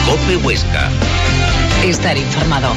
COPE Huesca. Estar informado.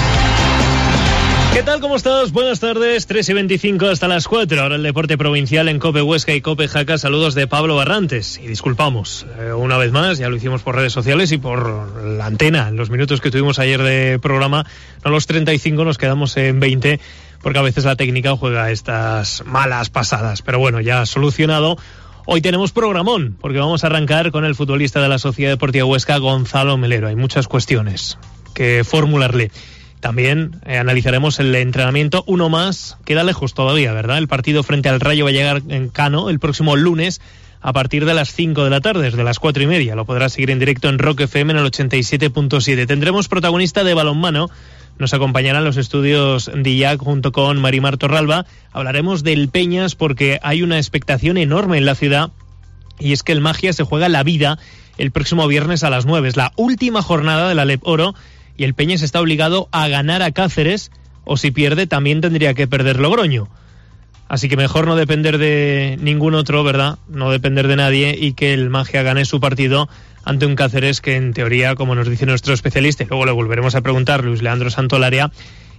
¿Qué tal? ¿Cómo estás? Buenas tardes, 3:25 hasta las 4. Ahora el deporte provincial en COPE Huesca y COPE Jaca. Saludos de Pablo Barrantes. Y disculpamos una vez más, ya lo hicimos por redes sociales y por la antena. En los minutos que tuvimos ayer de programa, no los 35, nos quedamos en 20, porque a veces la técnica juega estas malas pasadas. Pero bueno, ya solucionado. Hoy tenemos programón, porque vamos a arrancar con el futbolista de la Sociedad Deportiva Huesca, Gonzalo Melero. Hay muchas cuestiones que formularle. También analizaremos el entrenamiento, uno más, queda lejos todavía, ¿verdad? El partido frente al Rayo va a llegar en Cano el próximo lunes a partir de las 5 de la tarde, desde las 4:30. Lo podrás seguir en directo en Rock FM en el 87.7. Tendremos protagonista de balonmano. Nos acompañarán los estudios de IAC junto con Marimar Torralba. Hablaremos del Peñas porque hay una expectación enorme en la ciudad, y es que el Magia se juega la vida el próximo viernes a las 9. Es la última jornada de la LEP Oro y el Peñas está obligado a ganar a Cáceres, o si pierde también tendría que perder Logroño. Así que mejor no depender de ningún otro, ¿verdad? No depender de nadie, y que el Magia gane su partido ante un Cáceres que en teoría, como nos dice nuestro especialista, y luego le volveremos a preguntar, Luis Leandro Santolaria,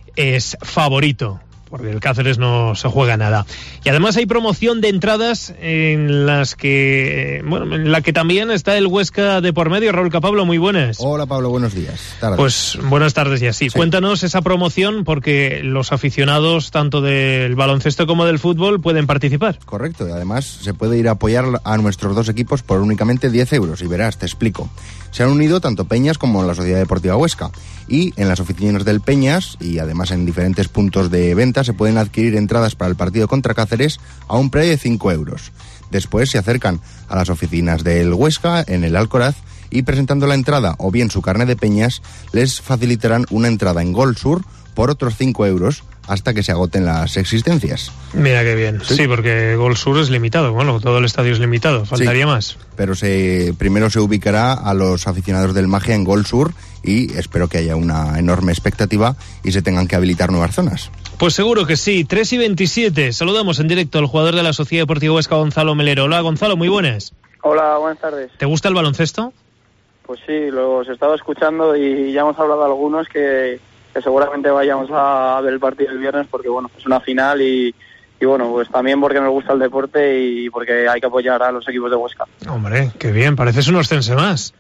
es favorito, porque el Cáceres no se juega nada. Y además hay promoción de entradas en las que, en la que también está el Huesca de por medio. Raúl Capablo, muy buenas. Hola Pablo, buenos días. Tardes. Pues buenas tardes y así. Sí. Cuéntanos esa promoción, porque los aficionados tanto del baloncesto como del fútbol pueden participar. Correcto, y además se puede ir a apoyar a nuestros dos equipos por únicamente 10 euros. Y verás, te explico. Se han unido tanto Peñas como la Sociedad Deportiva Huesca, y en las oficinas del Peñas y además en diferentes puntos de venta se pueden adquirir entradas para el partido contra Cáceres a un precio de 5 euros. Después se acercan a las oficinas del Huesca en el Alcoraz y, presentando la entrada o bien su carnet de Peñas, les facilitarán una entrada en Gol Sur por otros 5 euros hasta que se agoten las existencias. Mira qué bien. Sí, porque Gol Sur es limitado. Bueno, todo el estadio es limitado. Faltaría más. Pero primero se ubicará a los aficionados del Magia en Gol Sur, y espero que haya una enorme expectativa y se tengan que habilitar nuevas zonas. Pues seguro que sí. 3:27. Saludamos en directo al jugador de la Sociedad Deportiva Huesca, Gonzalo Melero. Hola, Gonzalo, muy buenas. Hola, buenas tardes. ¿Te gusta el baloncesto? Pues sí, los he estado escuchando y ya hemos hablado algunos que seguramente vayamos a ver el partido el viernes, porque bueno, es una final y bueno, pues también porque nos gusta el deporte y porque hay que apoyar a los equipos de Huesca. Hombre, qué bien, pareces un oscense más.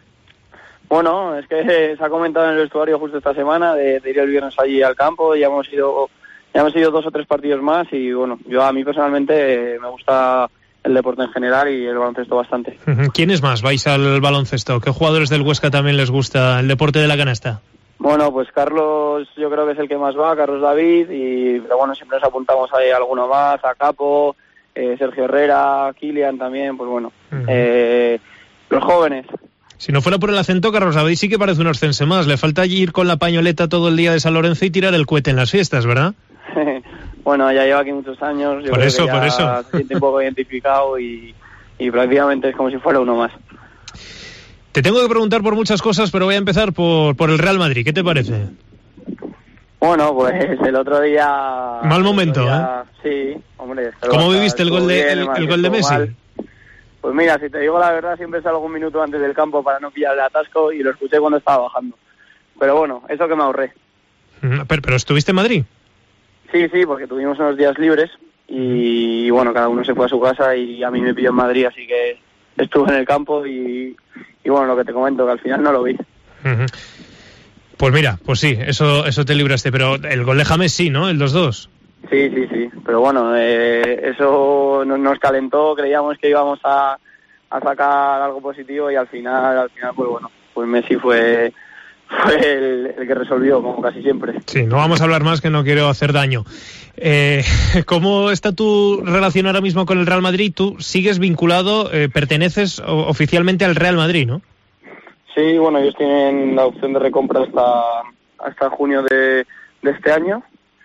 Bueno, es que se ha comentado en el vestuario justo esta semana de ir el viernes allí al campo. Ya hemos ido 2 o 3 partidos más y bueno, a mí personalmente me gusta el deporte en general y el baloncesto bastante. ¿Quiénes más vais al baloncesto? ¿Qué jugadores del Huesca también les gusta el deporte de la canasta? Bueno, pues Carlos yo creo que es el que más va, Carlos David, pero bueno, siempre nos apuntamos ahí a alguno más, a Capo, Sergio Herrera, Kilian también, pues bueno, los jóvenes. Si no fuera por el acento, Carlos David sí que parece un oscense más. Le falta allí ir con la pañoleta todo el día de San Lorenzo y tirar el cohete en las fiestas, ¿verdad? Bueno, ya lleva aquí muchos años, yo por creo eso, que ya se siente un poco identificado y prácticamente es como si fuera uno más. Te tengo que preguntar por muchas cosas, pero voy a empezar por el Real Madrid. ¿Qué te parece? Bueno, pues el otro día... Mal momento, Sí, hombre. ¿Cómo viviste el gol de Messi? Mal. Pues mira, si te digo la verdad, siempre salgo un minuto antes del campo para no pillar el atasco y lo escuché cuando estaba bajando. Pero bueno, eso que me ahorré. ¿Pero estuviste en Madrid? Sí, porque tuvimos unos días libres y bueno, cada uno se fue a su casa y a mí me pilló en Madrid, así que estuve en el campo y bueno, lo que te comento, que al final no lo vi. Pues mira, pues sí, eso te libraste, pero el gol de James sí, ¿no? El 2-2. Sí, pero bueno, eso nos calentó, creíamos que íbamos a sacar algo positivo y al final pues bueno, pues Messi fue el que resolvió, como casi siempre. Sí, no vamos a hablar más, que no quiero hacer daño. ¿Cómo está tu relación ahora mismo con el Real Madrid? Tú sigues vinculado, perteneces oficialmente al Real Madrid, ¿no? Sí, bueno, ellos tienen la opción de recompra hasta junio de este año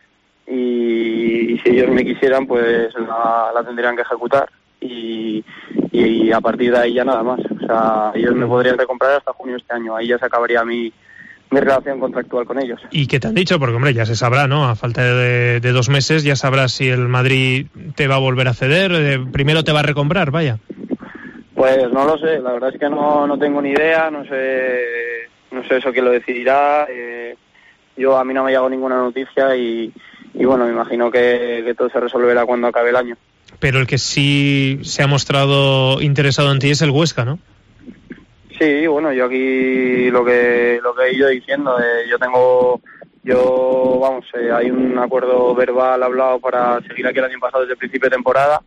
y si ellos me quisieran, pues la tendrían que ejecutar y a partir de ahí ya nada más. O sea, ellos me podrían recomprar hasta junio de este año, ahí ya se acabaría mi relación contractual con ellos. ¿Y qué te han dicho? Porque, hombre, ya se sabrá, ¿no? A falta de 2 meses ya sabrás si el Madrid te va a volver a ceder, primero te va a recomprar, vaya. Pues no lo sé, la verdad es que no tengo ni idea, no sé no sé eso quién lo decidirá. A mí no me ha llegado ninguna noticia y bueno, me imagino que todo se resolverá cuando acabe el año. Pero el que sí se ha mostrado interesado en ti es el Huesca, ¿no? Sí, bueno, yo aquí lo que he ido diciendo, hay un acuerdo verbal hablado para seguir aquí el año pasado desde el principio de temporada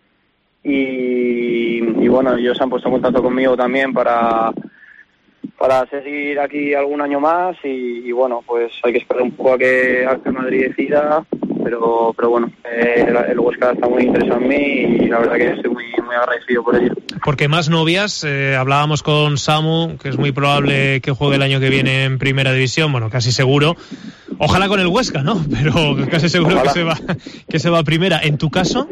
y bueno, ellos se han puesto en contacto conmigo también para seguir aquí algún año más y bueno, pues hay que esperar un poco a que el Madrid decida, pero bueno, el Huesca está muy interesado en mí y la verdad que estoy muy agradecido por ello. Porque más novias, hablábamos con Samu, que es muy probable que juegue el año que viene en Primera División, bueno, casi seguro. Ojalá con el Huesca, ¿no? Pero casi seguro que se va a Primera. ¿En tu caso?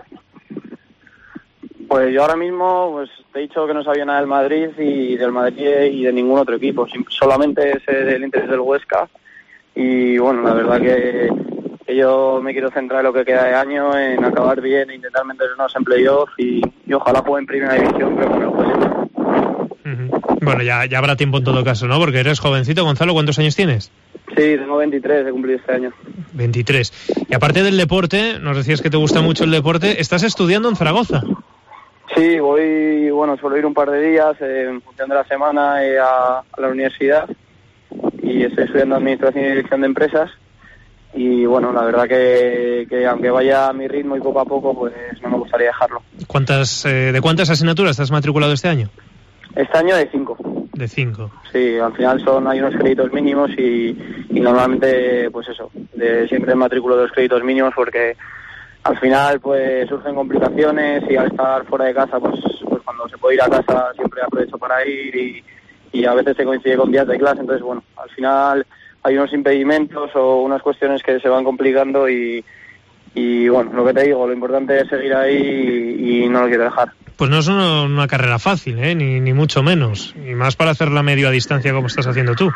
Pues yo ahora mismo pues te he dicho que no sabía nada del Madrid y del Madrid y de ningún otro equipo, solamente es el interés del Huesca y bueno, la verdad que yo me quiero centrar en lo que queda de año, en acabar bien e intentar meternos en playoff y ojalá juegue en Primera División, pero con el Huesca. Bueno, ya habrá tiempo en todo caso, ¿no? Porque eres jovencito. Gonzalo, ¿cuántos años tienes? Sí, tengo 23, he cumplido este año. 23. Y aparte del deporte, nos decías que te gusta mucho el deporte, ¿estás estudiando en Zaragoza? Sí, suelo ir un par de días en función de la semana a la universidad y estoy estudiando Administración y Dirección de Empresas y bueno, la verdad que aunque vaya a mi ritmo y poco a poco, pues no me gustaría dejarlo. ¿De cuántas asignaturas estás matriculado este año? Este año de 5. De 5. Sí, al final hay unos créditos mínimos y normalmente, pues eso, siempre matriculo de los créditos mínimos porque al final pues surgen complicaciones y al estar fuera de casa, pues cuando se puede ir a casa siempre aprovecho para ir y a veces se coincide con días de clase, entonces bueno, al final hay unos impedimentos o unas cuestiones que se van complicando y bueno, lo que te digo, lo importante es seguir ahí y no lo quiero dejar. Pues no es una carrera fácil, ni mucho menos, y más para hacerla a medio a distancia como estás haciendo tú.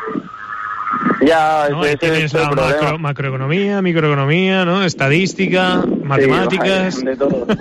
Ya, ¿no? Tienes la macroeconomía, microeconomía, ¿no? Estadística, matemáticas. Sí, de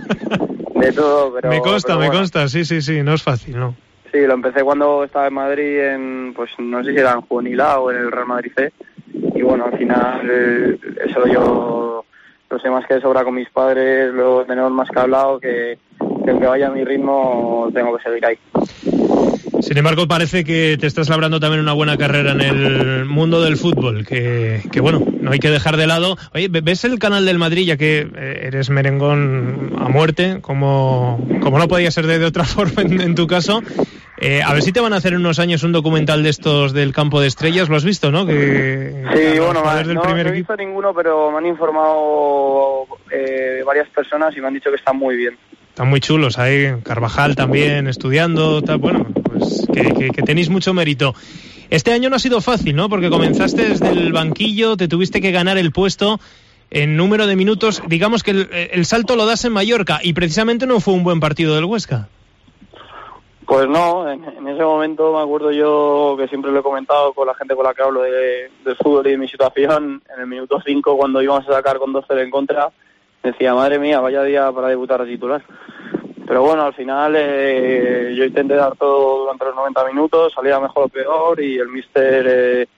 todo, pero... Me consta, sí, no es fácil, ¿no? Sí, lo empecé cuando estaba en Madrid, pues no sé si era en Juvenil A o en el Real Madrid C, y bueno, al final eso yo lo sé más que de sobra con mis padres, lo tenemos más que hablado, que aunque vaya a mi ritmo tengo que seguir ahí. Sin embargo, parece que te estás labrando también una buena carrera en el mundo del fútbol, que bueno, no hay que dejar de lado. Oye, ¿ves el canal del Madrid, ya que eres merengón a muerte, como no podía ser de otra forma en tu caso? A ver si te van a hacer en unos años un documental de estos del Campo de Estrellas, ¿lo has visto, no? Sí, bueno, no he visto ninguno, pero me han informado varias personas y me han dicho que están muy bien. Están muy chulos ahí, Carvajal también estudiando, tal. Bueno, pues que tenéis mucho mérito. Este año no ha sido fácil, ¿no? Porque comenzaste desde el banquillo, te tuviste que ganar el puesto en número de minutos. Digamos que el salto lo das en Mallorca y precisamente no fue un buen partido del Huesca. Pues no, en ese momento me acuerdo yo que siempre lo he comentado con la gente con la que hablo del fútbol y de mi situación. En el minuto 5, cuando íbamos a sacar con 2-0 en contra, decía, madre mía, vaya día para debutar a titular. Pero bueno, al final yo intenté dar todo durante los 90 minutos, salía mejor o peor y el míster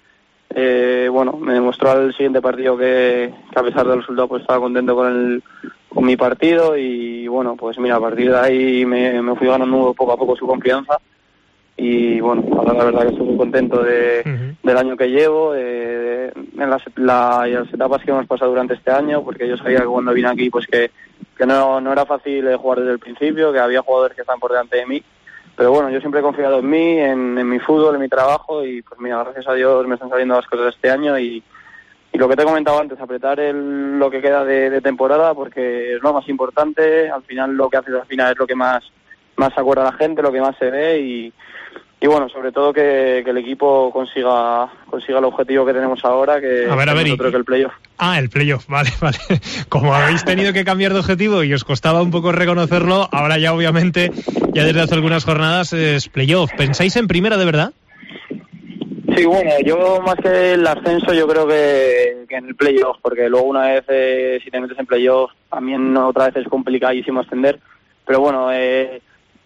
me demostró al siguiente partido que a pesar del resultado pues estaba contento con mi partido y bueno, pues mira, a partir de ahí me fui ganando poco a poco su confianza y bueno, ahora la verdad que estoy muy contento del año que llevo, en las etapas que hemos pasado durante este año, porque yo sabía que cuando vine aquí pues que no era fácil jugar desde el principio, que había jugadores que están por delante de mí, pero bueno, yo siempre he confiado en mí, en mi fútbol, en mi trabajo y pues mira, gracias a Dios me están saliendo las cosas este año y lo que te he comentado antes, apretar lo que queda de temporada porque es lo más importante, al final lo que haces al final es lo que más se acuerda a la gente, lo que más se ve y bueno, sobre todo que el equipo consiga el objetivo que tenemos ahora, que es otro que el playoff. El playoff, vale. Como habéis tenido que cambiar de objetivo y os costaba un poco reconocerlo, ahora ya obviamente, ya desde hace algunas jornadas es playoff. ¿Pensáis en primera de verdad? Sí, bueno, yo más que el ascenso yo creo que en el playoff, porque luego una vez si te metes en playoff también otra vez es complicadísimo ascender, pero bueno,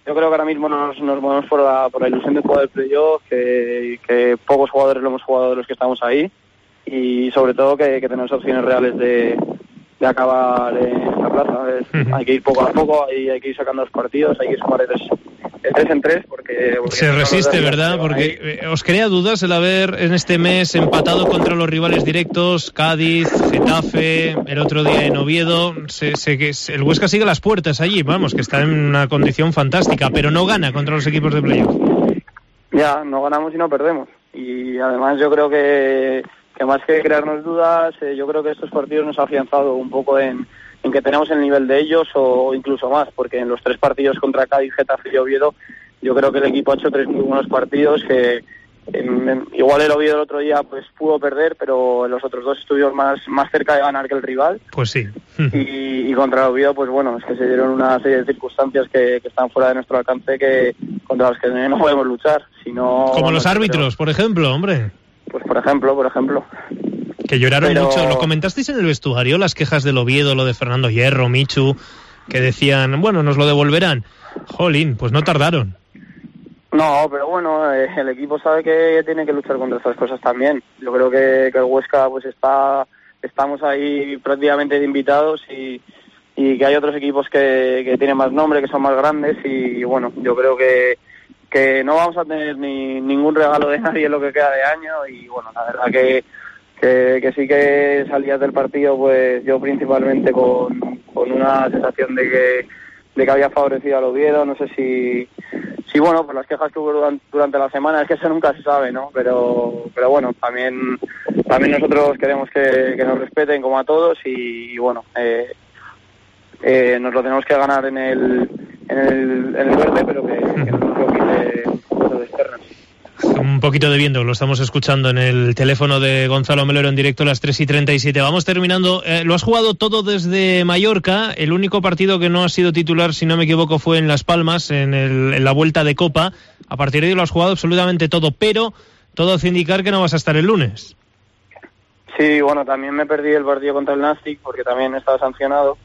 yo creo que ahora mismo nos movemos por la ilusión de jugar el playoff, que pocos jugadores lo hemos jugado de los que estamos ahí, y sobre todo que tenemos opciones reales de acabar en esta plaza. Hay que ir poco a poco, hay que ir sacando los partidos, hay que sumar de 3 en 3 porque se resiste, ¿verdad? Porque os crea dudas el haber en este mes empatado contra los rivales directos, Cádiz, Getafe, el otro día en Oviedo. El Huesca sigue las puertas allí, vamos, que está en una condición fantástica, pero no gana contra los equipos de playoff. Ya, no ganamos y no perdemos. Y además yo creo que más que crearnos dudas, yo creo que estos partidos nos ha afianzado un poco en que tenemos el nivel de ellos o incluso más, porque en los 3 partidos contra Cádiz, Getafe y Oviedo, yo creo que el equipo ha hecho 3 muy buenos partidos, que igual el Oviedo el otro día pues pudo perder, pero en los otros 2 estuvimos más cerca de ganar que el rival. Pues sí. Y contra el Oviedo, pues bueno, es que se dieron una serie de circunstancias que están fuera de nuestro alcance, contra las que no podemos luchar. Como los árbitros, por ejemplo, hombre. Pues por ejemplo. Que lloraron mucho. ¿Lo comentasteis en el vestuario? Las quejas del Oviedo, lo de Fernando Hierro, Michu, que decían, bueno, nos lo devolverán. Jolín, pues no tardaron. No, pero bueno, el equipo sabe que tiene que luchar contra estas cosas también. Yo creo que el Huesca pues estamos ahí prácticamente de invitados y que hay otros equipos que tienen más nombre, que son más grandes y bueno, yo creo que no vamos a tener ningún regalo de nadie en lo que queda de año y bueno, la verdad que sí que salías del partido pues yo principalmente con una sensación de que había favorecido al Oviedo. No sé si bueno, por las quejas que hubo durante la semana, es que eso nunca se sabe, ¿no? Pero bueno, también nosotros queremos que nos respeten como a todos y bueno, nos lo tenemos que ganar en el verde, pero que no nos lo quite cosas externas. Un poquito de viento, lo estamos escuchando en el teléfono de Gonzalo Melero en directo a las 3:37. Vamos terminando. Lo has jugado todo desde Mallorca. El único partido que no ha sido titular, si no me equivoco, fue en Las Palmas, en la vuelta de Copa. A partir de ahí lo has jugado absolutamente todo, pero todo hace indicar que no vas a estar el lunes. Sí, bueno, también me perdí el partido contra el Nastic porque también estaba sancionado.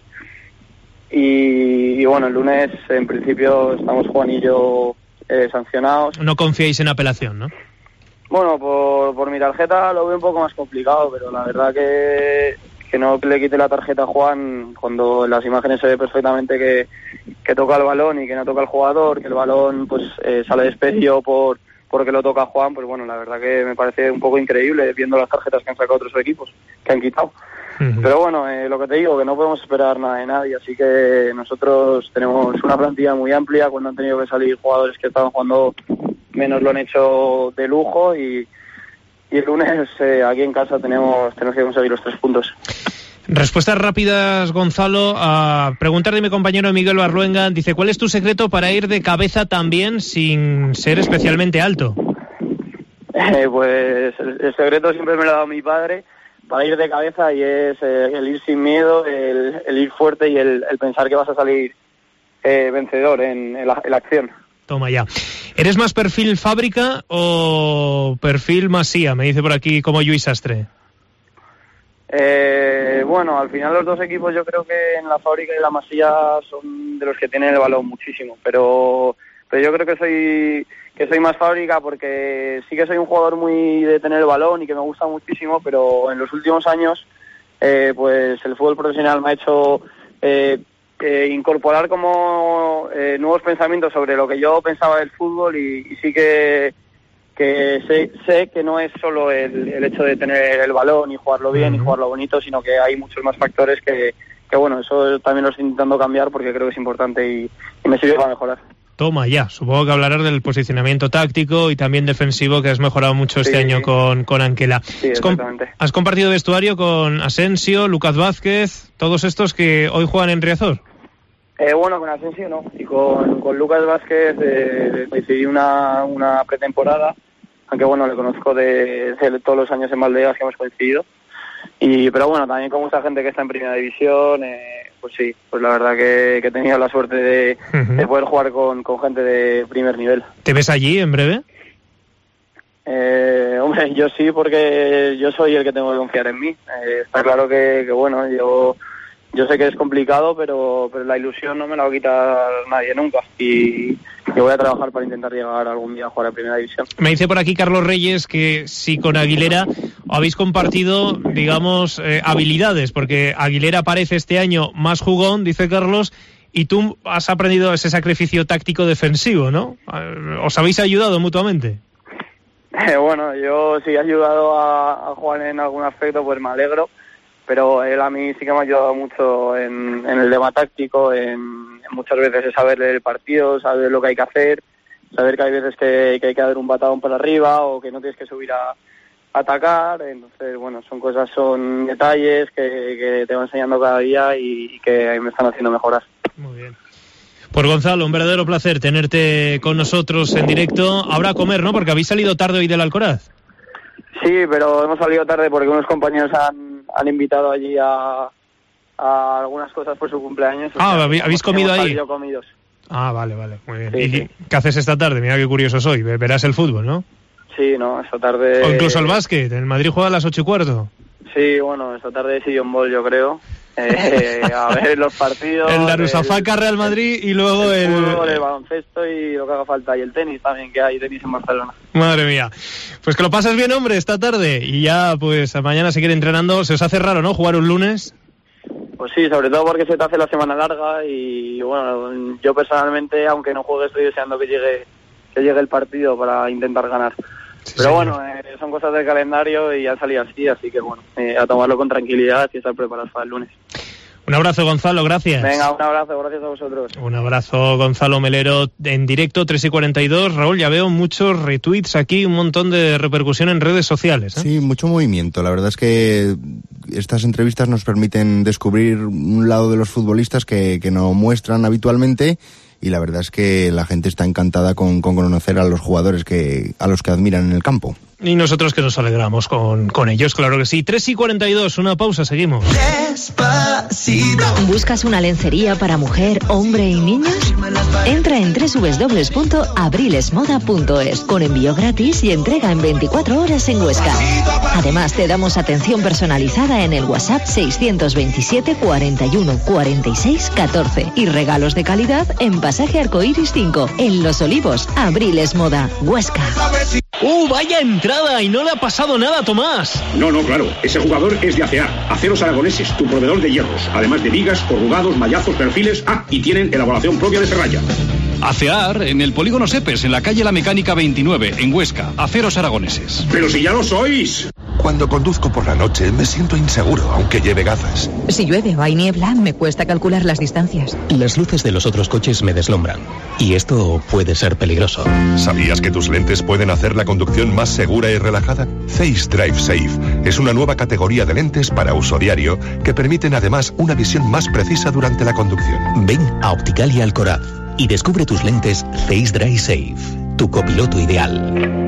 Y bueno, el lunes en principio estamos Juan y yo sancionados. No confiáis en apelación, ¿no? Bueno, por mi tarjeta lo veo un poco más complicado, pero la verdad que no le quite la tarjeta a Juan cuando en las imágenes se ve perfectamente que toca el balón y que no toca el jugador, que el balón pues sale despedido porque lo toca Juan, pues bueno, la verdad que me parece un poco increíble viendo las tarjetas que han sacado otros equipos, que han quitado. Uh-huh. Pero bueno, lo que te digo, que no podemos esperar nada de nadie, así que nosotros tenemos una plantilla muy amplia. Cuando han tenido que salir jugadores que estaban jugando menos lo han hecho de lujo y el lunes aquí en casa tenemos que conseguir los 3 puntos. Respuestas rápidas, Gonzalo. A preguntar de mi compañero Miguel Barruenga, dice, ¿cuál es tu secreto para ir de cabeza también sin ser especialmente alto? Pues el secreto siempre me lo ha dado mi padre para ir de cabeza y es el ir sin miedo, el ir fuerte y el pensar que vas a salir vencedor en la acción. Toma ya. ¿Eres más perfil Fábrica o perfil Masía? Me dice por aquí como Lluís Sastre. Bueno, al final los 2 equipos yo creo que en la Fábrica y la Masía son de los que tienen el balón muchísimo, pero yo creo que soy más Fábrica porque sí que soy un jugador muy de tener el balón y que me gusta muchísimo, pero en los últimos años pues el fútbol profesional me ha hecho incorporar como nuevos pensamientos sobre lo que yo pensaba del fútbol y sí que sé que no es solo el hecho de tener el balón y jugarlo bien y jugarlo bonito, sino que hay muchos más factores que bueno, eso también lo estoy intentando cambiar porque creo que es importante y me sirve para mejorar. Toma ya, supongo que hablarás del posicionamiento táctico y también defensivo, que has mejorado mucho este año con Anquela. Sí, exactamente. ¿Has compartido vestuario con Asensio, Lucas Vázquez, todos estos que hoy juegan en Riazor? Bueno, con Asensio no, y con Lucas Vázquez decidí una pretemporada, aunque bueno, le conozco de todos los años en Valdegas que hemos coincidido. Pero bueno, también con mucha gente que está en primera división, pues sí, pues la verdad que he tenido la suerte de poder jugar con gente de primer nivel. ¿Te ves allí en breve? Hombre, yo sí, porque yo soy el que tengo que confiar en mí. Está claro que bueno, yo yo sé que es complicado, pero la ilusión no me la va a quitar nadie nunca. Y voy a trabajar para intentar llegar algún día a jugar a Primera División. Me dice por aquí Carlos Reyes que si con Aguilera habéis compartido, digamos, habilidades, porque Aguilera parece este año más jugón, dice Carlos, y tú has aprendido ese sacrificio táctico defensivo, ¿no? ¿Os habéis ayudado mutuamente? Bueno, yo sí he ayudado a Juan en algún aspecto, pues me alegro, pero él a mí sí que me ha ayudado mucho en el tema táctico, en muchas veces es saber leer el partido, saber lo que hay que hacer, saber que hay veces que hay que dar un batallón para arriba o que no tienes que subir a atacar. Entonces, bueno, son detalles que te van enseñando cada día y que me están haciendo mejorar. Muy bien. Pues Gonzalo, un verdadero placer tenerte con nosotros en directo. Habrá a comer, ¿no? Porque habéis salido tarde hoy del Alcoraz. Sí, pero hemos salido tarde porque unos compañeros han invitado allí a algunas cosas por su cumpleaños. ¿Habéis comido ahí? Comidos. Vale, muy bien. Sí, ¿Y sí. qué haces esta tarde? Mira qué curioso soy. Verás el fútbol, ¿no? Sí, no, esta tarde... O incluso el básquet. El Madrid juega a las 8:15. Sí, bueno, esta tarde sí un bol, yo creo. A ver los partidos... El Darusafaka Real Madrid y luego el fútbol, el baloncesto y lo que haga falta. Y el tenis también, que hay tenis en Barcelona. Madre mía. Pues que lo pasas bien, hombre, esta tarde. Y ya, pues, mañana seguir entrenando. Se os hace raro, ¿no? Jugar un lunes. Pues sí, sobre todo porque se te hace la semana larga y, bueno, yo personalmente, aunque no juegue, estoy deseando que llegue el partido para intentar ganar. Sí, pero sí. bueno, son cosas del calendario y han salido así que bueno, a tomarlo con tranquilidad y estar preparados para el lunes. Un abrazo, Gonzalo, gracias. Venga, un abrazo, gracias a vosotros. Un abrazo, Gonzalo Melero, en directo, 3:42. Raúl, ya veo muchos retweets aquí, un montón de repercusión en redes sociales, ¿eh? Sí, mucho movimiento. La verdad es que estas entrevistas nos permiten descubrir un lado de los futbolistas que no muestran habitualmente, y la verdad es que la gente está encantada con conocer a los jugadores a los que admiran en el campo. Y nosotros que nos alegramos con ellos, claro que sí. 3:42, una pausa, seguimos. ¿Buscas una lencería para mujer, hombre y niños? Entra en www.abrilesmoda.es con envío gratis y entrega en 24 horas en Huesca. Además, te damos atención personalizada en el WhatsApp 627 41 46 14 y regalos de calidad en Pasaje Arcoiris 5, en Los Olivos. Abriles Moda, Huesca. ¡Vaya entrada! Y no le ha pasado nada a Tomás. No, claro. Ese jugador es de ACEAR, Aceros Aragoneses, tu proveedor de hierros. Además de vigas, corrugados, mallazos, perfiles. Y tienen elaboración propia de ferralla. ACEAR en el Polígono Sepes, en la calle La Mecánica 29, en Huesca. Aceros Aragoneses. ¡Pero si ya lo sois! Cuando conduzco por la noche me siento inseguro, aunque lleve gafas. Si llueve o hay niebla, me cuesta calcular las distancias. Las luces de los otros coches me deslumbran. Y esto puede ser peligroso. ¿Sabías que tus lentes pueden hacer la conducción más segura y relajada? Face Drive Safe es una nueva categoría de lentes para uso diario que permiten además una visión más precisa durante la conducción. Ven a Opticalia Alcoraz y descubre tus lentes Face Drive Safe, tu copiloto ideal.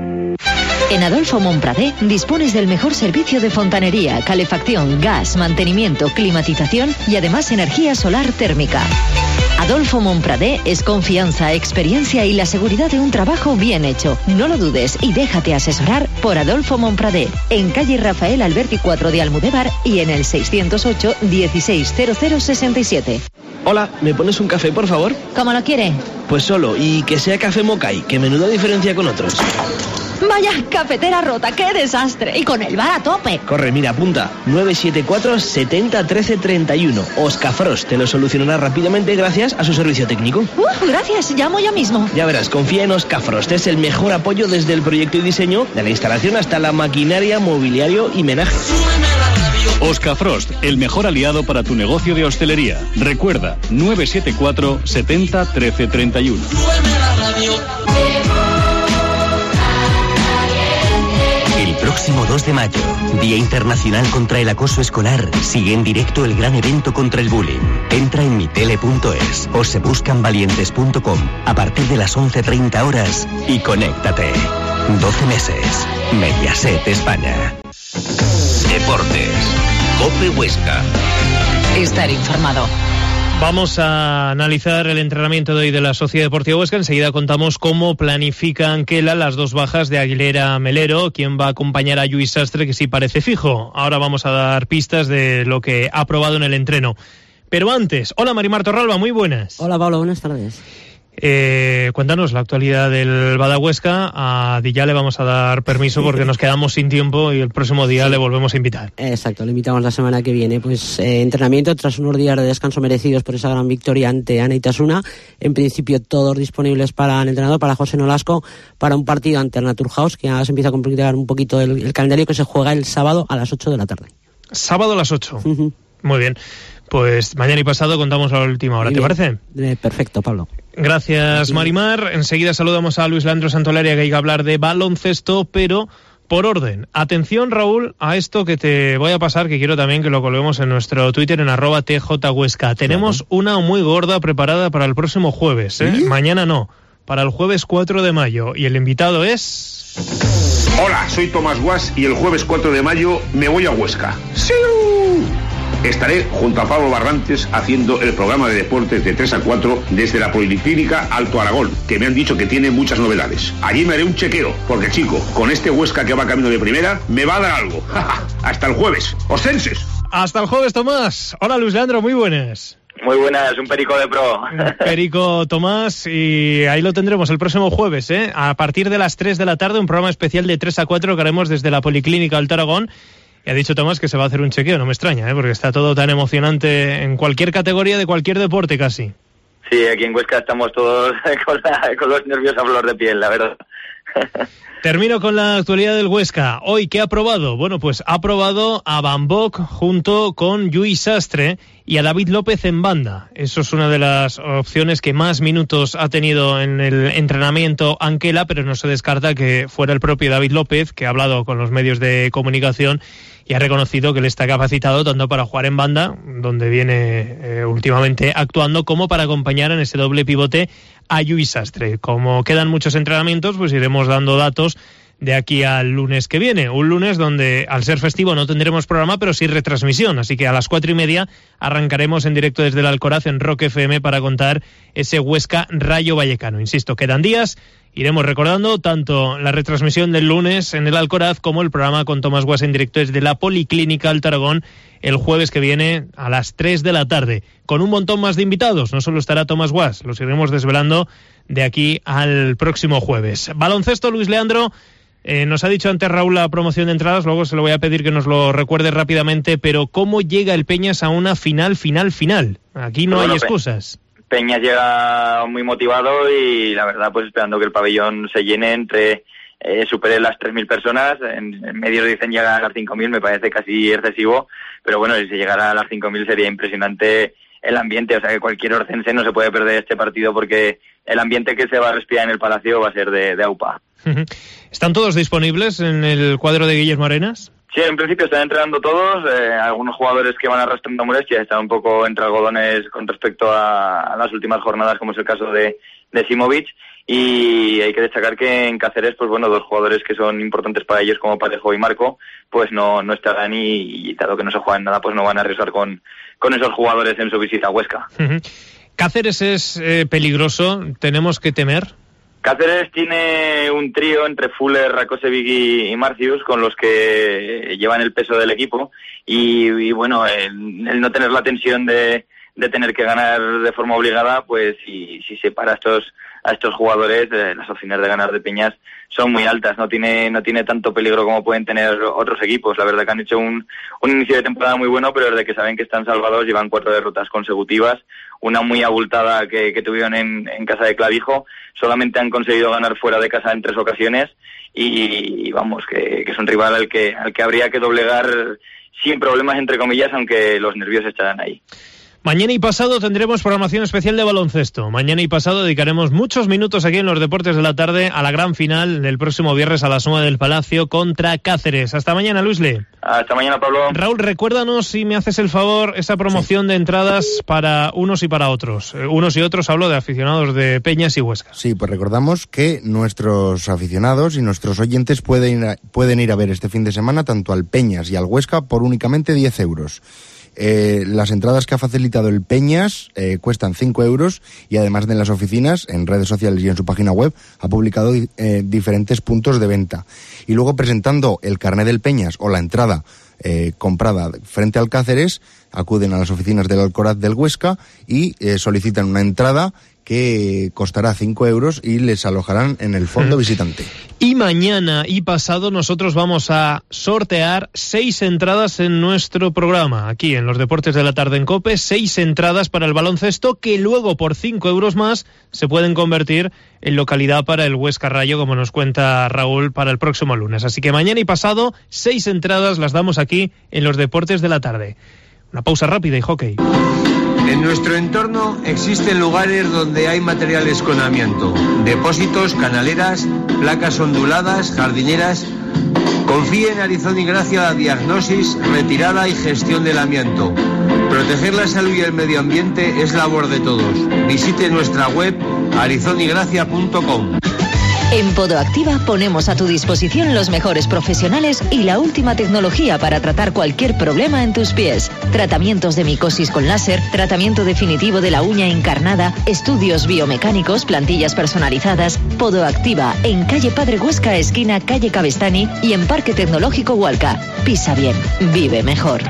En Adolfo Montpradé dispones del mejor servicio de fontanería, calefacción, gas, mantenimiento, climatización y además energía solar térmica. Adolfo Montpradé es confianza, experiencia y la seguridad de un trabajo bien hecho. No lo dudes y déjate asesorar por Adolfo Montpradé, en calle Rafael Alberti 4 de Almudévar y en el 608 160067. Hola, ¿me pones un café, por favor? ¿Cómo lo quiere? Pues solo, y que sea café Mokai, que menuda diferencia con otros. Vaya, cafetera rota, qué desastre. Y con el bar a tope. Corre, mira, apunta. 974 70 13 31. Oscar Frost te lo solucionará rápidamente gracias a su servicio técnico. Gracias, llamo yo mismo. Ya verás, confía en Oscar Frost. Es el mejor apoyo desde el proyecto y diseño, de la instalación hasta la maquinaria, mobiliario y menaje. Oscar Frost, el mejor aliado para tu negocio de hostelería. Recuerda, 974 70 13 31. El próximo 2 de mayo, Día Internacional contra el Acoso Escolar, sigue en directo el gran evento contra el bullying. Entra en mitele.es o sebuscanvalientes.com a partir de las 11:30 horas y conéctate. 12 meses. Mediaset España. Deportes. COPE Huesca. Estar informado. Vamos a analizar el entrenamiento de hoy de la Sociedad Deportiva Huesca. Enseguida contamos cómo planifica Anquela las dos bajas de Aguilera Melero, quien va a acompañar a Lluís Sastre, que sí parece fijo. Ahora vamos a dar pistas de lo que ha probado en el entreno. Pero antes, hola Marimar Torralba, muy buenas. Hola Pablo, buenas tardes. Cuéntanos la actualidad del Bada Huesca. A Dillá le vamos a dar permiso porque nos quedamos sin tiempo y el próximo día le volvemos a invitar. Exacto, le invitamos la semana que viene. Pues entrenamiento tras unos días de descanso merecidos por esa gran victoria ante Anaitasuna. En principio todos disponibles para el entrenador, para José Nolasco, para un partido ante el Naturhaus, que ahora se empieza a complicar un poquito el calendario, que se juega el sábado a las 8 de la tarde. Sábado a las 8. Muy bien. Pues mañana y pasado contamos a la última hora, ¿te parece? Perfecto, Pablo. Gracias, Marimar. Enseguida saludamos a Luis Leandro Santolaria, que hay que hablar de baloncesto, pero por orden. Atención, Raúl, a esto que te voy a pasar, que quiero también que lo colguemos en nuestro Twitter, en @TJHuesca. Tenemos una muy gorda preparada para el próximo jueves, ¿eh? Mañana no, para el jueves 4 de mayo. Y el invitado es... Hola, soy Tomás Guas y el jueves 4 de mayo me voy a Huesca. ¡Sí! Estaré junto a Pablo Barrantes haciendo el programa de deportes de 3 a 4 desde la Policlínica Alto Aragón, que me han dicho que tiene muchas novedades. Allí me haré un chequeo, porque chico, con este Huesca que va camino de primera, me va a dar algo. Hasta el jueves. ¡Ostenses! Hasta el jueves, Tomás. Hola, Luis Leandro, muy buenas. Muy buenas, un perico de pro. Perico Tomás, y ahí lo tendremos el próximo jueves, ¿eh? A partir de las 3 de la tarde, un programa especial de 3 a 4 que haremos desde la Policlínica Alto Aragón. Y ha dicho Tomás que se va a hacer un chequeo, no me extraña, porque está todo tan emocionante en cualquier categoría de cualquier deporte casi. Sí, aquí en Huesca estamos todos con los nervios a flor de piel, la verdad. Termino con la actualidad del Huesca. Hoy, ¿qué ha probado? Bueno, pues ha probado a Van Bock junto con Lluís Sastre y a David López en banda. Eso es una de las opciones que más minutos ha tenido en el entrenamiento Anquela, pero no se descarta que fuera el propio David López, que ha hablado con los medios de comunicación y ha reconocido que él está capacitado tanto para jugar en banda, donde viene últimamente actuando, como para acompañar en ese doble pivote a Lluís Sastre. Como quedan muchos entrenamientos, pues iremos dando datos de aquí al lunes que viene. Un lunes donde, al ser festivo, no tendremos programa, pero sí retransmisión. Así que a las 4:30 arrancaremos en directo desde el Alcoraz en Rock FM para contar ese Huesca Rayo Vallecano. Insisto, quedan días. Iremos recordando tanto la retransmisión del lunes en el Alcoraz como el programa con Tomás Guas en directo desde la Policlínica Alto Aragón el jueves que viene a las 3 de la tarde, con un montón más de invitados. No solo estará Tomás Guas, los iremos desvelando de aquí al próximo jueves. Baloncesto, Luis Leandro. Nos ha dicho antes Raúl la promoción de entradas, luego se lo voy a pedir que nos lo recuerde rápidamente, pero ¿cómo llega el Peñas a una final? Aquí no hay excusas. Peñas llega muy motivado y la verdad pues esperando que el pabellón se llene supere las 3.000 personas. En medios dicen llegar a las 5.000, me parece casi excesivo, pero bueno, si se llegara a las 5.000 sería impresionante el ambiente, o sea que cualquier orcense no se puede perder este partido porque el ambiente que se va a respirar en el Palacio va a ser de AUPA. ¿Están todos disponibles en el cuadro de Guillermo Arenas? Sí, en principio están entrenando todos, algunos jugadores que van arrastrando molestias están un poco entre algodones con respecto a las últimas jornadas, como es el caso de Simovic, y hay que destacar que en Cáceres, pues bueno, dos jugadores que son importantes para ellos como Parejo y Marco, pues no estarán y dado que no se juegan nada, pues no van a arriesgar con esos jugadores en su visita a Huesca. ¿Cáceres es peligroso? ¿Tenemos que temer? Cáceres tiene un trío entre Fuller, Rakosevic y Marcius con los que llevan el peso del equipo y bueno, el no tener la tensión de tener que ganar de forma obligada, pues si se para a estos jugadores, las opciones de ganar de Peñas son muy altas, no tiene tanto peligro como pueden tener otros equipos. La verdad que han hecho un inicio de temporada muy bueno, pero desde que saben que están salvados llevan 4 derrotas consecutivas, una muy abultada que tuvieron en casa de Clavijo, solamente han conseguido ganar fuera de casa en 3 ocasiones y vamos, que es un rival al que habría que doblegar sin problemas, entre comillas, aunque los nervios estarán ahí. Mañana y pasado tendremos programación especial de baloncesto. Mañana y pasado dedicaremos muchos minutos aquí en los Deportes de la Tarde a la gran final del próximo viernes a las 9 del Palacio contra Cáceres. Hasta mañana, Luisle. Hasta mañana, Pablo. Raúl, recuérdanos, si me haces el favor, esa promoción de entradas para unos y para otros. Unos y otros, hablo de aficionados de Peñas y Huesca. Sí, pues recordamos que nuestros aficionados y nuestros oyentes pueden ir a ver este fin de semana tanto al Peñas y al Huesca por únicamente 10 euros. las entradas que ha facilitado el Peñas cuestan 5 euros y además de en las oficinas, en redes sociales y en su página web, ha publicado diferentes puntos de venta. Y luego presentando el carné del Peñas o la entrada comprada frente al Cáceres, acuden a las oficinas del Alcoraz del Huesca y solicitan una entrada que costará 5 euros y les alojarán en el fondo visitante. Y mañana y pasado nosotros vamos a sortear 6 entradas en nuestro programa, aquí en los Deportes de la Tarde en COPE, 6 entradas para el baloncesto que luego por 5 euros más se pueden convertir en localidad para el Huesca Rayo, como nos cuenta Raúl, para el próximo lunes. Así que mañana y pasado 6 entradas las damos aquí en los Deportes de la Tarde. Una pausa rápida y hockey. En nuestro entorno existen lugares donde hay materiales con amianto, depósitos, canaleras, placas onduladas, jardineras. Confíe en Arizón y Gracia la diagnosis, retirada y gestión del amianto. Proteger la salud y el medio ambiente es labor de todos. Visite nuestra web arizonygracia.com. En Podoactiva ponemos a tu disposición los mejores profesionales y la última tecnología para tratar cualquier problema en tus pies. Tratamientos de micosis con láser, tratamiento definitivo de la uña encarnada, estudios biomecánicos, plantillas personalizadas. Podoactiva en calle Padre Huesca, esquina calle Cabestany y en Parque Tecnológico Hualca. Pisa bien, vive mejor.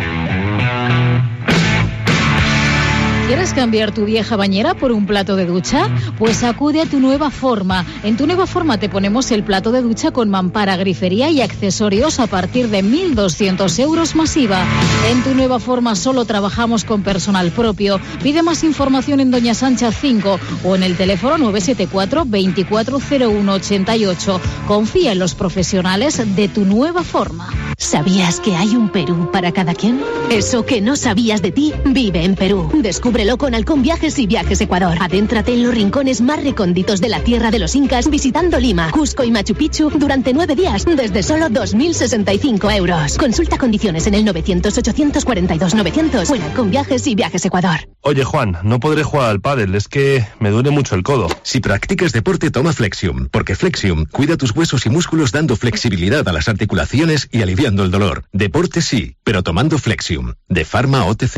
¿Quieres cambiar tu vieja bañera por un plato de ducha? Pues acude a Tu Nueva Forma. En Tu Nueva Forma te ponemos el plato de ducha con mampara, grifería y accesorios a partir de 1.200 euros más IVA. En Tu Nueva Forma solo trabajamos con personal propio. Pide más información en Doña Sancha 5 o en el teléfono 974 240188. Confía en los profesionales de Tu Nueva Forma. ¿Sabías que hay un Perú para cada quien? Eso que no sabías de ti, vive en Perú. Descúbrelo con Halcón Viajes y Viajes Ecuador. Adéntrate en los rincones más recónditos de la tierra de los incas visitando Lima, Cusco y Machu Picchu durante 9 días desde solo 2.065 euros. Consulta condiciones en el 900-842-900 o en Halcón Viajes y Viajes Ecuador. Oye Juan, no podré jugar al pádel, es que me duele mucho el codo. Si practicas deporte, toma Flexium, porque Flexium cuida tus huesos y músculos dando flexibilidad a las articulaciones y aliviando el dolor. Deporte sí, pero tomando Flexium, de Pharma OTC.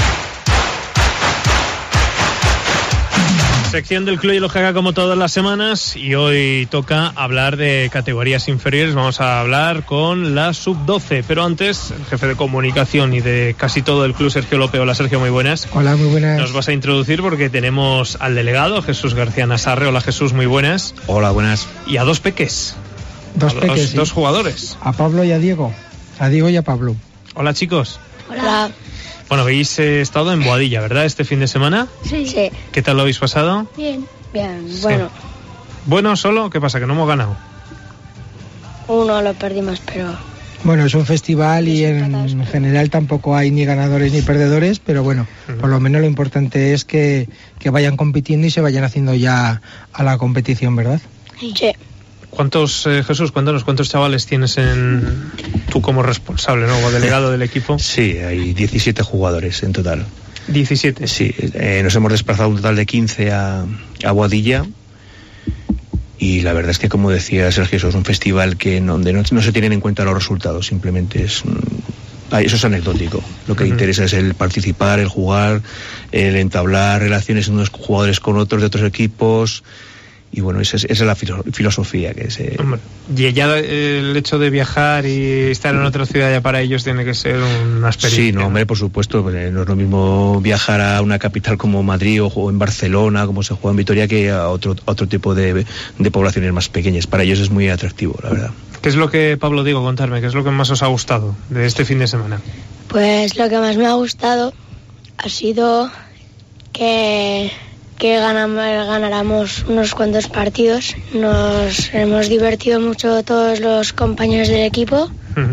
Sección del Club Hielo Jaca como todas las semanas y hoy toca hablar de categorías inferiores. Vamos a hablar con la sub-12, pero antes el jefe de comunicación y de casi todo el club, Sergio López. Hola Sergio, muy buenas. Hola, muy buenas. Nos vas a introducir porque tenemos al delegado Jesús García Nasarre. Hola Jesús, muy buenas. Hola, buenas. Y a dos peques. Dos jugadores. A Pablo y a Diego. A Diego y a Pablo. Hola chicos. Hola. Bueno, habéis estado en Boadilla, ¿verdad? Este fin de semana. Sí. ¿Qué tal lo habéis pasado? Bien, sí. bueno. ¿Bueno solo? ¿Qué pasa? ¿Que no hemos ganado? Uno lo perdimos, pero... Bueno, es un festival y en general tampoco hay ni ganadores ni perdedores, pero bueno, por lo menos lo importante es que vayan compitiendo y se vayan haciendo ya a la competición, ¿verdad? Sí. Jesús, cuéntanos, ¿cuántos chavales tienes tú como responsable, ¿no? O delegado del equipo? Sí, hay 17 jugadores en total. 17. Sí, nos hemos desplazado un total de 15 a Boadilla. Y la verdad es que, como decía Sergio, eso es un festival donde no se tienen en cuenta los resultados, simplemente eso es anecdótico. Lo que interesa es el participar, el jugar, el entablar relaciones unos jugadores con otros de otros equipos. Y bueno, esa es la filosofía que se... Hombre, y ya el hecho de viajar y estar en otra ciudad ya para ellos tiene que ser una experiencia. Sí, no, hombre, por supuesto, no es lo mismo viajar a una capital como Madrid o en Barcelona, como se juega en Vitoria, que a otro tipo de poblaciones más pequeñas. Para ellos es muy atractivo, la verdad. ¿Qué es lo que, Pablo, contarme, qué es lo que más os ha gustado de este fin de semana? Pues lo que más me ha gustado ha sido que ganáramos unos cuantos partidos. Nos hemos divertido mucho todos los compañeros del equipo.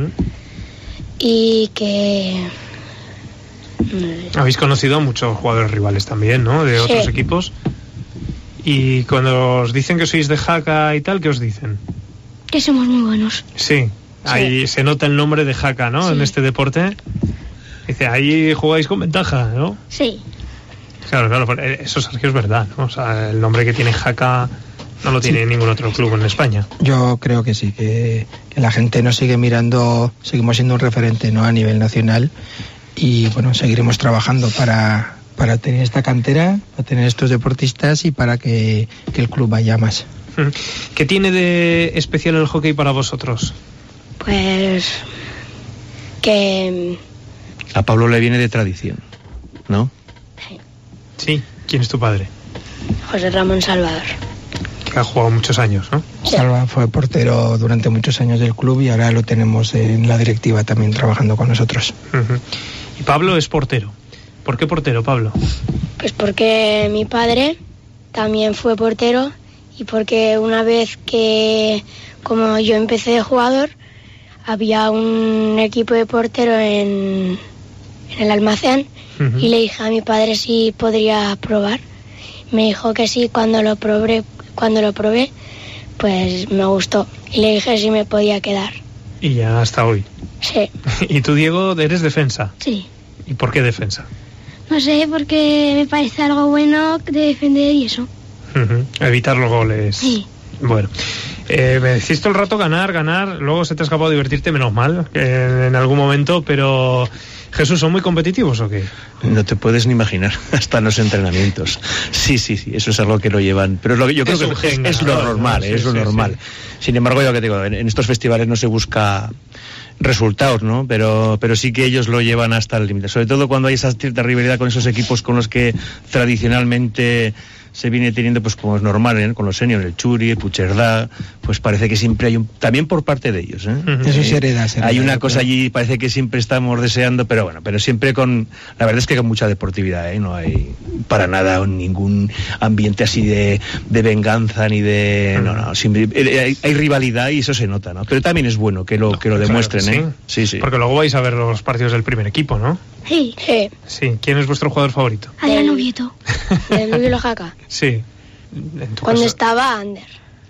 Y que... Habéis conocido a muchos jugadores rivales también, ¿no? De otros equipos. Y cuando os dicen que sois de Jaca y tal, ¿qué os dicen? Que somos muy buenos. Sí, ahí se nota el nombre de Jaca, ¿no? Sí. En este deporte. Dice, ahí jugáis con ventaja, ¿no? Sí. Claro, eso, Sergio, es verdad, ¿no? O sea, el nombre que tiene Jaca no lo tiene ningún otro club en España. Yo creo que sí, que la gente nos sigue mirando, seguimos siendo un referente, ¿no? A nivel nacional, y bueno, seguiremos trabajando para tener esta cantera, para tener estos deportistas y para que el club vaya más. ¿Qué tiene de especial el hockey para vosotros? Pues que a Pablo le viene de tradición, ¿no? Sí. ¿Quién es tu padre? José Ramón Salvador. Que ha jugado muchos años, ¿no? Salva fue portero durante muchos años del club y ahora lo tenemos en la directiva también trabajando con nosotros. Y Pablo es portero. ¿Por qué portero, Pablo? Pues porque mi padre también fue portero y porque una vez que, como yo empecé de jugador, había un equipo de portero en el almacén y le dije a mi padre si podría probar. Me dijo que sí. Cuando lo probé, pues me gustó y le dije si me podía quedar. Y ya hasta hoy. Sí. ¿Y tú, Diego, eres defensa? Sí. ¿Y por qué defensa? No sé, porque me parece algo bueno de defender y eso. Evitar los goles. Sí. Bueno, me decís todo el rato ganar, luego se te ha escapado divertirte, menos mal, en algún momento, pero Jesús, ¿son muy competitivos o qué? No te puedes ni imaginar, hasta en los entrenamientos. Sí, eso es algo que lo llevan, pero yo creo que es lo normal, ¿no? Es lo normal. Sí. Sin embargo, yo que te digo, en estos festivales no se busca resultados, ¿no? Pero sí que ellos lo llevan hasta el límite, sobre todo cuando hay esa cierta rivalidad con esos equipos con los que tradicionalmente se viene teniendo, pues como es normal, ¿eh? Con los seniors, el Churi, el Puigcerdá, pues parece que siempre hay también por parte de ellos, ¿eh? Eso se hereda. Hay una cosa allí, parece que siempre estamos deseando, pero bueno, pero siempre la verdad es que con mucha deportividad, ¿eh? No hay para nada ningún ambiente así de venganza ni de... No, siempre hay rivalidad y eso se nota, ¿no? Pero también es bueno que lo demuestren, ¿eh? Sí. Porque luego vais a ver los partidos del primer equipo, ¿no? Sí. Sí. ¿Quién es vuestro jugador favorito? Adrián Oviedo. De Luis Lojaca. Sí. Cuando estaba Ander.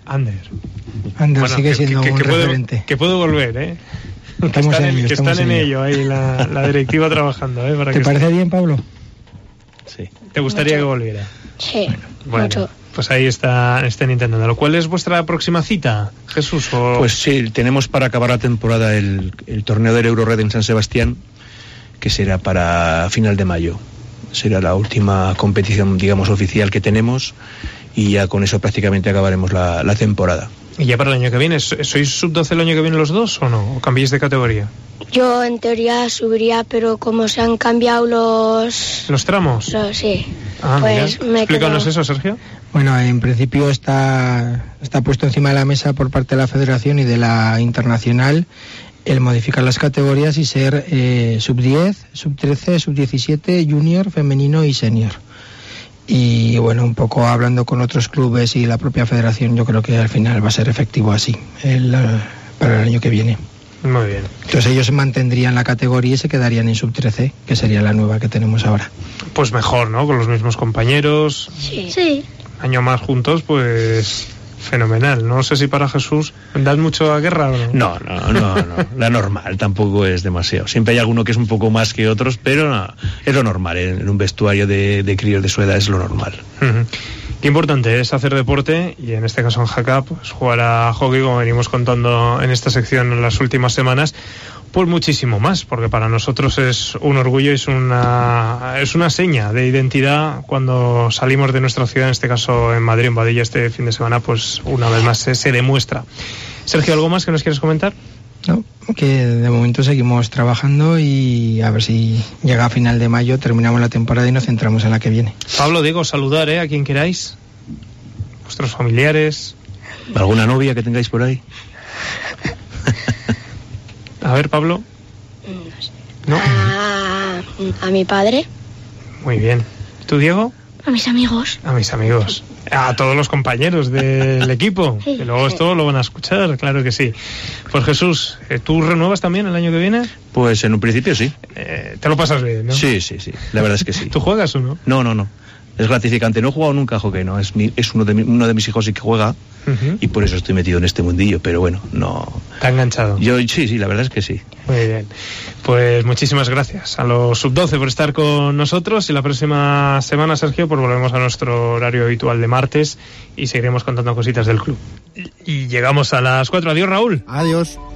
Ander sigue siendo un referente. Que puede volver, ¿eh? Están en ello, ahí la directiva trabajando, ¿eh? ¿Te parece bien, Pablo? Sí. ¿Te gustaría que volviera? Sí, bueno, mucho. Pues ahí están intentándolo. ¿Cuál es vuestra próxima cita, Jesús? Pues sí, tenemos para acabar la temporada el torneo del Eurored en San Sebastián, que será para final de mayo. Será la última competición, digamos, oficial que tenemos y ya con eso prácticamente acabaremos la temporada. ¿Y ya para el año que viene? ¿Sois sub-12 el año que viene los dos o no? ¿O cambiáis de categoría? Yo en teoría subiría, pero como se han cambiado ¿Los tramos? Sí. Pues explícanos eso, Sergio. Bueno, en principio está puesto encima de la mesa por parte de la Federación y de la Internacional el modificar las categorías y ser sub-10, sub-13, sub-17, junior, femenino y senior. Y bueno, un poco hablando con otros clubes y la propia federación, yo creo que al final va a ser efectivo así para el año que viene. Muy bien. Entonces ellos mantendrían la categoría y se quedarían en sub-13, que sería la nueva que tenemos ahora. Pues mejor, ¿no? Con los mismos compañeros. Sí. Año más juntos, pues fenomenal. No sé si para Jesús das mucho a guerra o no. No. La normal tampoco es demasiado. Siempre hay alguno que es un poco más que otros, pero no, es lo normal. En un vestuario de críos de su edad es lo normal. Qué importante es hacer deporte y en este caso en Jaca, pues jugar a hockey, como venimos contando en esta sección en las últimas semanas, pues muchísimo más, porque para nosotros es un orgullo, es una seña de identidad cuando salimos de nuestra ciudad, en este caso en Madrid, en Badilla, este fin de semana, pues una vez más se demuestra. Sergio, ¿algo más que nos quieres comentar? No, que de momento seguimos trabajando y a ver si llega a final de mayo, terminamos la temporada y nos centramos en la que viene. Pablo, Diego, saludar a quien queráis, vuestros familiares. ¿Alguna novia que tengáis por ahí? A ver, Pablo. ¿No? A mi padre. Muy bien. ¿Tú, Diego? A mis amigos. A mis amigos. A todos los compañeros del equipo. Sí, que luego esto lo van a escuchar, claro que sí. Pues Jesús, ¿tú renuevas también el año que viene? Pues en un principio sí. ¿Te lo pasas bien, no? Sí. La verdad es que sí. ¿Tú juegas o no? No. Es gratificante. No he jugado nunca a hockey, no. Es uno de mis hijos sí que juega. Y por eso estoy metido en este mundillo, pero bueno, no. ¿Te ha enganchado? Yo sí, la verdad es que sí. Muy bien. Pues muchísimas gracias a los sub-12 por estar con nosotros y la próxima semana, Sergio, pues volvemos a nuestro horario habitual de martes y seguiremos contando cositas del club. Y llegamos a las 4. Adiós, Raúl. Adiós.